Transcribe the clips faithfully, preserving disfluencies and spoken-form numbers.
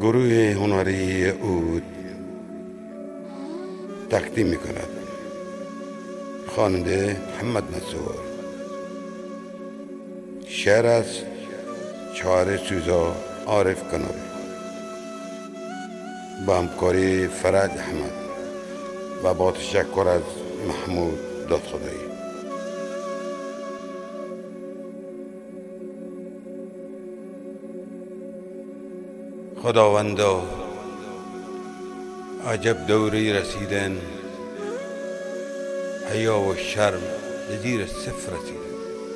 گروه هنری عود تقدیم می کند. خواننده محمد نصور. شعر از شاعر سوزا عارف کنوری با همکاری فرج احمد و با تشکر از محمود دادخدایی. خداوندا عجب دوری رسیدن، حیا و شرم زیر صفر رسیدن.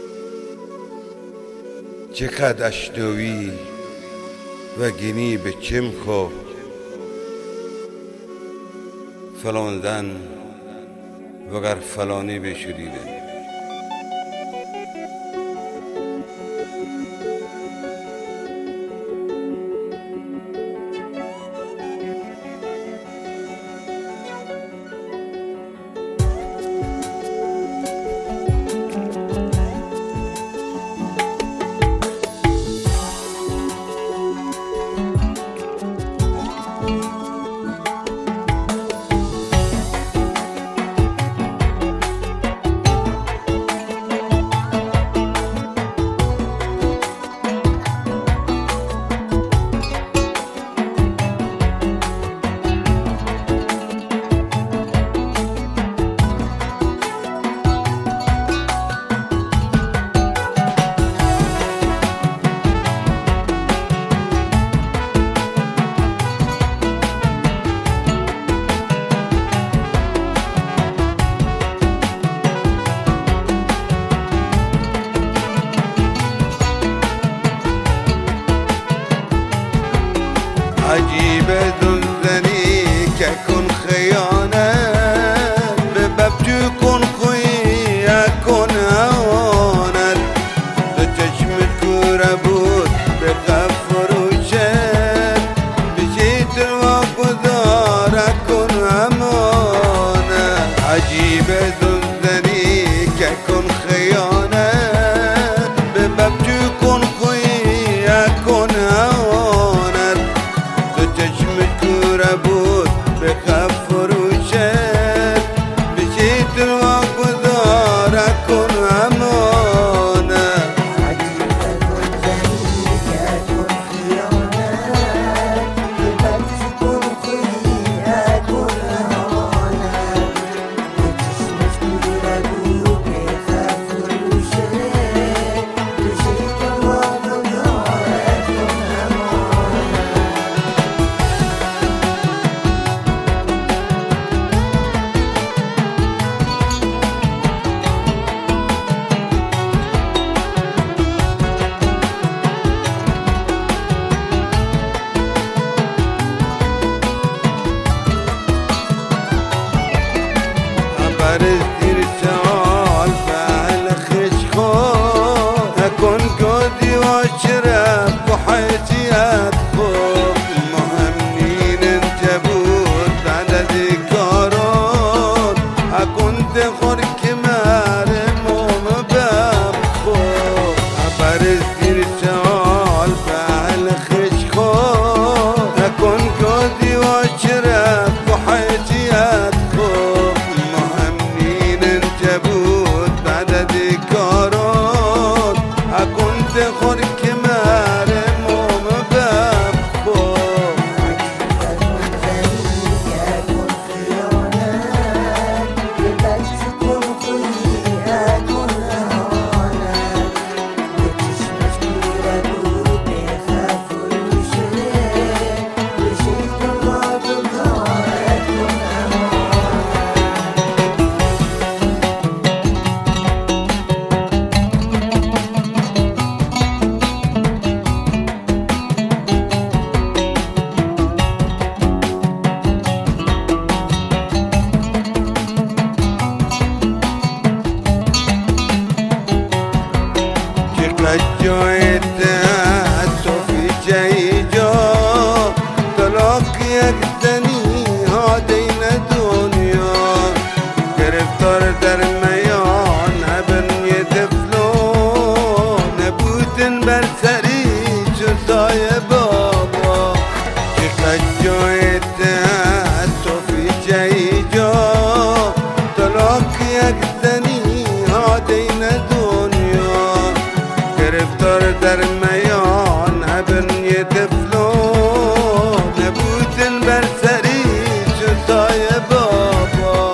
چقدر اشتوی و گینی به چم خو، فلان زن وگر فلانی بشدیدن. عجیب دلزنی که کن خیانه، به ببجو کن خوی کن هوانت. دو چشمت کوره بود به فروشت، بشیت و گذاره کن امانت. عجیب دلزنی که کن خیانه، به ببجو کن خوی کن هوانت. بود به خف فروشت، بشید و گذاره کن امانه. عجیب دلزنی که کن خیانت، به ببجو کن خوی کن هوانت. به چشمش کوره بود به خف فروشت، بشید و گذاره کن امانه. زیر سال فعل خشخو، اکن کودی و شرف و حیثیت خوب. مهمین انت بود بعد از کارون، اکن تخور کمر موم بب خوب. عبر زیر سال فعل خشخو، اکن کودی و شرف و حیثیت خوب. بود بعد از کارون، اکن تخور کمر موم بب خوب. عجیب دلزنی که کن خیانت، به ببجو کن خوی کن هوانت. به چشمش کوره بود به خف فروشت، بشید و گذاره کن امانت. جای تأسف جای جا، طلاق یک زنی ها دین دنیا. گرفتار در میان ابن یه دفلو، نبودن بر سری جزای بابا. یک زنی هادین دنیا گرفتار در میان هبن یه طفلو نبودن بر سری جزای بابا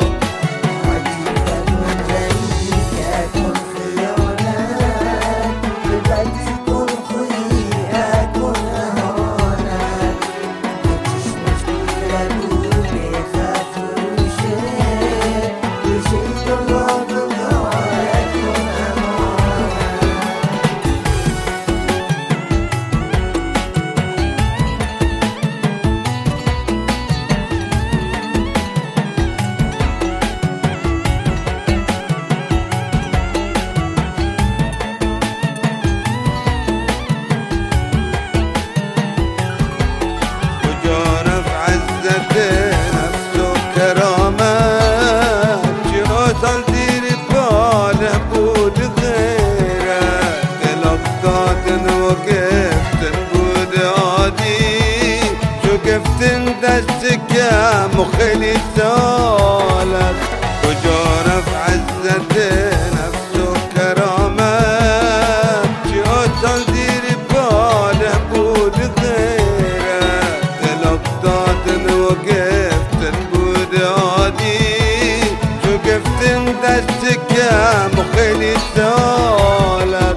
شفتن دستك يا مخلي سالك وجارف عزة نفس وكرامات جوتل دير باله بود غيره تلقطات وقفتن بود عادي شفتن دستك يا مخلي سالك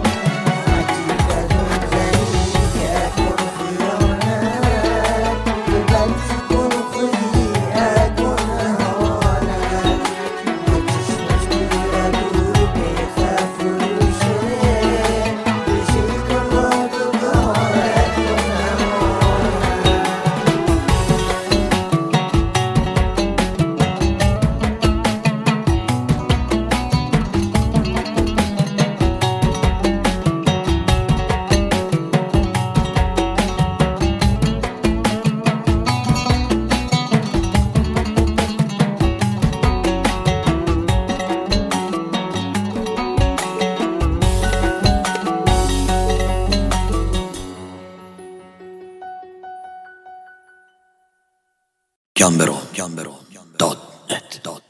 Gambero, Gambero, dot net, dot